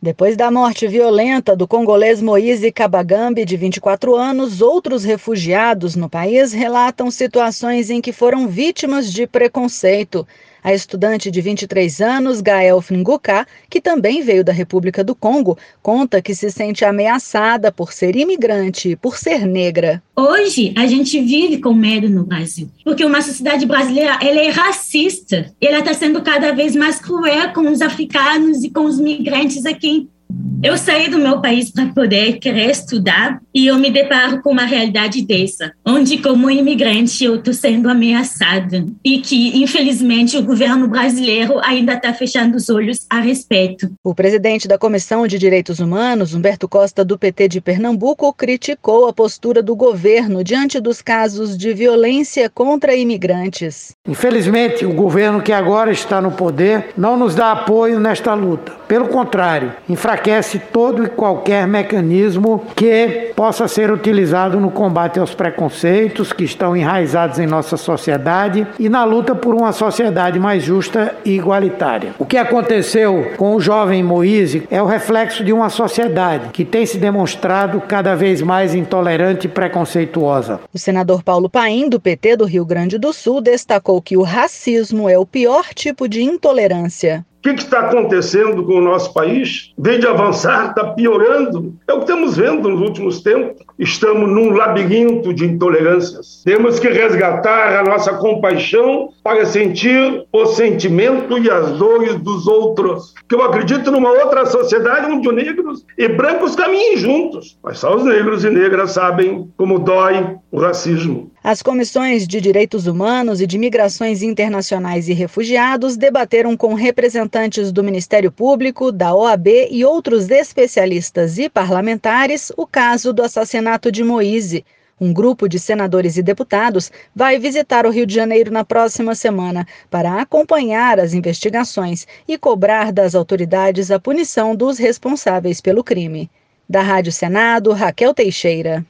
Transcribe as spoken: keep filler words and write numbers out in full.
Depois da morte violenta do congolês Moise Kabagambi, de vinte e quatro anos, outros refugiados no país relatam situações em que foram vítimas de preconceito. A estudante de vinte e três anos, Gael Finguká, que também veio da República do Congo, conta que se sente ameaçada por ser imigrante e por ser negra. Hoje, a gente vive com medo no Brasil, porque uma sociedade brasileira ela é racista. Ela está sendo cada vez mais cruel com os africanos e com os migrantes aqui. Eu saí do meu país para poder querer estudar e eu me deparo com uma realidade dessa, onde como imigrante eu estou sendo ameaçada e que, infelizmente, o governo brasileiro ainda está fechando os olhos a respeito. O presidente da Comissão de Direitos Humanos, Humberto Costa, do P T de Pernambuco, criticou a postura do governo diante dos casos de violência contra imigrantes. Infelizmente, o governo que agora está no poder não nos dá apoio nesta luta. Pelo contrário, enfraquece todo e qualquer mecanismo que possa ser utilizado no combate aos preconceitos que estão enraizados em nossa sociedade e na luta por uma sociedade mais justa e igualitária. O que aconteceu com o jovem Moise é o reflexo de uma sociedade que tem se demonstrado cada vez mais intolerante e preconceituosa. O senador Paulo Paim, do P T do Rio Grande do Sul, destacou que o racismo é o pior tipo de intolerância. O que está acontecendo com o nosso país? Em vez de avançar, está piorando. É o que estamos vendo nos últimos tempos. Estamos num labirinto de intolerâncias. Temos que resgatar a nossa compaixão para sentir o sentimento e as dores dos outros. Que eu acredito numa outra sociedade onde negros e brancos caminhem juntos. Mas só os negros e negras sabem como dói o racismo. As comissões de Direitos Humanos e de Migrações Internacionais e Refugiados debateram com representantes do Ministério Público, da O A B e outros especialistas e parlamentares o caso do assassinato de Moise. Um grupo de senadores e deputados vai visitar o Rio de Janeiro na próxima semana para acompanhar as investigações e cobrar das autoridades a punição dos responsáveis pelo crime. Da Rádio Senado, Raquel Teixeira.